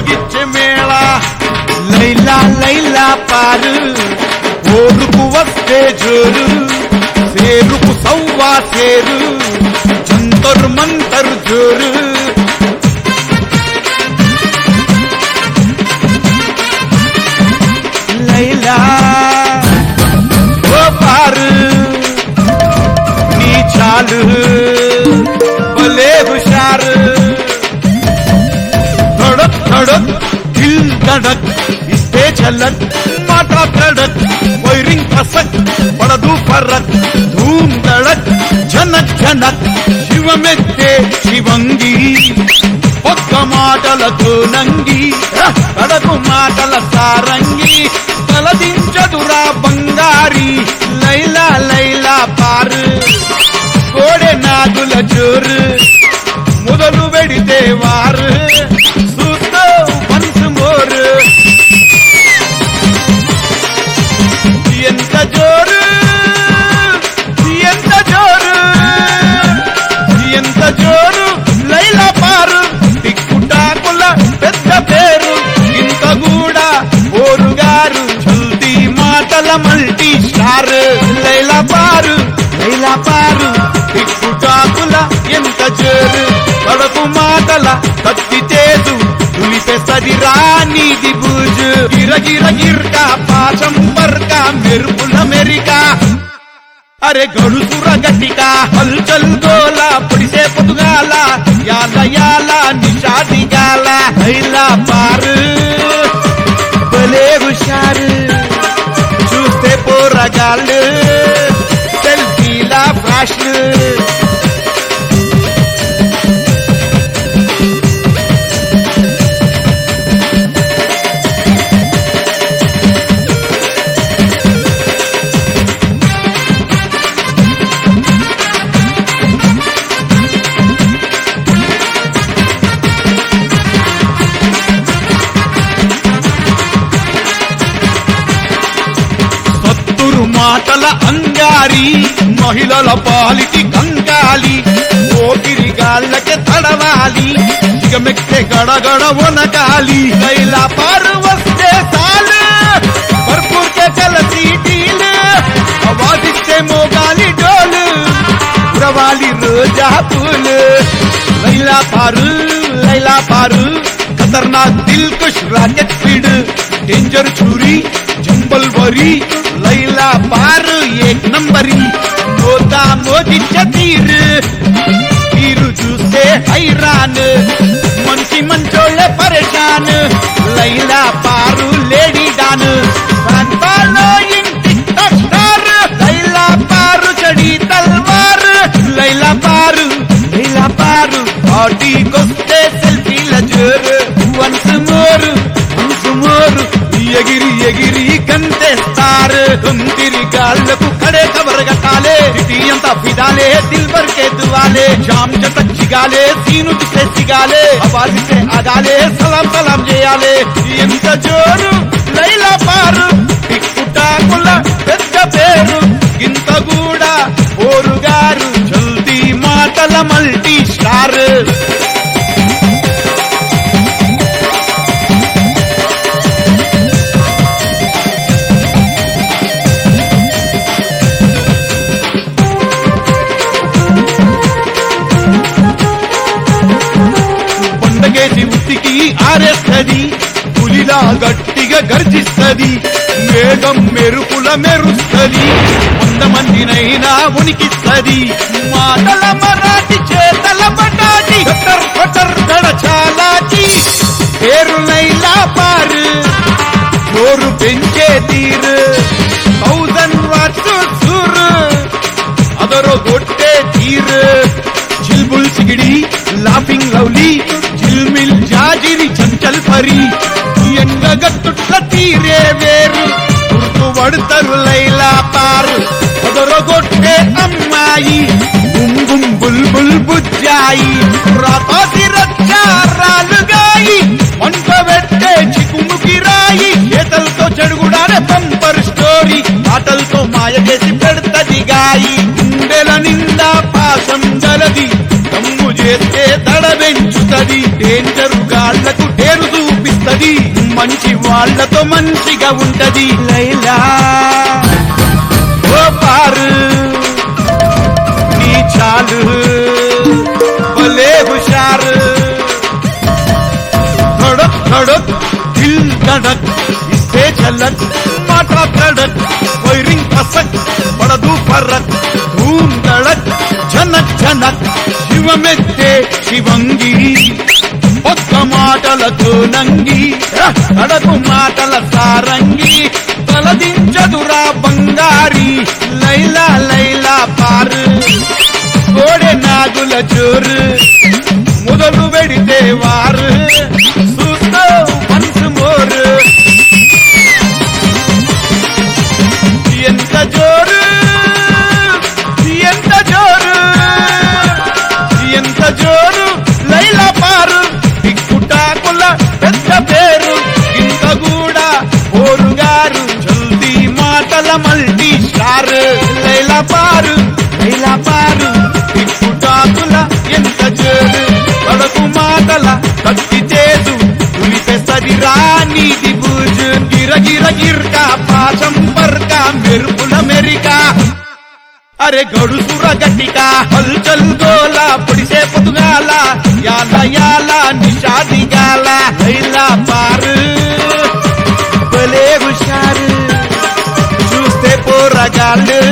మోగిచ్చే మేళ లైలా లైలా పారు ఓరుకు వస్తే జోరు సేరుకు సవ్వా సేరు జంతరు మంతరు జోరు లైలా ఓ పారు నీ చాలు భలే హుషారు धड़क धड़क दिल धड़क इस्ते झलक माटा धड़क వైరింగ్ ఫసక్ పడదు ఫరక్ ధూమ్ ధడక్ జనక్ జనక్ శివమెత్తే శివంగి ఒక్క మాటలతో నంగి కడకు మాటల సారంగి తలదించదురా బంగారి లైలా లైలా పారు కోడె నాగుల జోరు మొదలు పెడితే వారు ఎంత జోరు ఎంత జోరు ఎంత జోరు లైలా పారు టిక్కుటాకుల పెద్ద పేరు ఇంత కూడా ఓరుగారు చల్తీ మాటల మల్టీ స్టార్ లైలా పారు టిక్కుటాకుల ఎంత జోరు కడుపు మాటల కత్తి తేజు తులిపే సదిరా నీది బూజు గిరగిర గిర్కా పాచం బర్కా మెరుపుల మెరికా అరే గడుసుర గట్టికా హల్చల్ గోలా పొడిసే పొదుగాల యాల యాల నిషాదిగాల లైలా పారు భలే హుషారు చూస్తే పోరగాళ్ళు సెల్ఫీలా ఫ్లాష్లు మాటల అంగారి మహిళల పాలిటి కంగాలి ఓకిరి గాళ్ళకే తడవాలి దిగమెక్కే గడగడ వనకాలి లైలా పారు వస్తే చాలు భర్పూర్కే కలసి టీలు అవాదిస్తే మోగాలి డోలు ఉరవాలి రోజా పూలు లైలా పారు ఖతర్నాక్ దిల్ కుష్ రాకెట్ స్పీడ్ डेंजर छुरी जंबल वरी लैला पार एक नंबरी मोता मोदी तीर तीरू चूसे हैरान मनकी मंचोले परेशान Laila Paru lady don following TikTok star Laila Paru चढ़ी तलवार लैला पारू बॉडी कोस्ते सेल्फी लजर वंस मोर ఎగిరి ఎగిరి గంతేస్తారు గుంతిరి గాళ్ళకు ఖడే ఖబర్ గట్టాలే సిటీ అంతా ఫిదాలే దిల్ భర్ కే దువాలే జామ్ జతక్ చిగాలే సీను దిసే సిగాలే ఆవాజ్ సే ఆగాలే సలాం సలాం చేయాలే ఎంత జోరు లైలా పారు టిక్కుటాకుల పెద్ద పేరు ఇంత కూడా ఓరుగారు చల్తీ మాటల మల్టీ స్టార్ ఉత్తికి ఆరేస్తది పులిలా గట్టిగా గర్జిస్తది మేఘం మెరుపుల మెరుస్తది 100 మందినైనా ఉనికిస్తది మాటల మరాఠీ చేతల బటాటి ఫటర్ ఫటర్ దడచాలాకి పేరు లైలా పారు జోరు పెంచే తీరు 1000 వాట్స్ సూరు అదరో గొట్టే తీరు చిల్బుల్ సిగిడి లాఫింగ్ లవ్లీ झिलमिल जाजिरी चंचल परी ఎండగట్టుట్ల తీరే వేరు గుర్తుపడతారు లైలా పారు అదరగొట్టే అమ్మాయి గుంగుం బుల్బుల్ బుజ్జాయి రాతాసి రచ్చారాలుగాయి వంట పెట్టే చికుముకిరాయి చేతలతో చెడుగుడానే బంపర్ స్టోరీ మాటలతో మాయ చేసి పెడతది గాయి గుండెల నిండా పాసం గలది దమ్ము చేస్తే దడ పెంచుతది డేంజరు గాళ్లకు టేరు చూపిస్తుంది వస్తది మంచి వాళ్ళతో మంచిగా ఉంటది లైలా ఓ పారు నీ చాలు భలే హుషారు धड़क धड़क दिल धड़क इससे झलक माथा धड़क वायरिंग फसक पड़दू फरक धूम धड़क झनक झनक शिवमेत्ते शिवंगी ఒక్క మాటలతో నంగి అడగు మాటల సారంగి తలదించదురా బంగారి లైలా లైలా పారు కోడె నాగుల జోరు మొదలు పెడితే వారు చూస్తూ మనసు మోరు ఎంత జోరు ఎంత జోరు ఎంత జోరు లైలా పారు టిక్కుటాకుల పెద్ద పేరు ఇంత కూడా ఓరుగారు జల్దీ మాటల మల్టీ స్టార్ లైలా పారు టిక్కుటాకుల ఎంత జోరు కడకు మాటల కత్తి చేదు తులిపే సరిరా నీది బూజు గిరగిర గిర్కా పాశం పర్కా మెరుపుల మెరికా అరే గడుసుర గట్టిగా హల్చల్ గోలా పొడిసే పొదుగాల యాల యాల నిషాదిగాల లైలా పారు భలే హుషారు చూస్తే పోరగాళ్ళు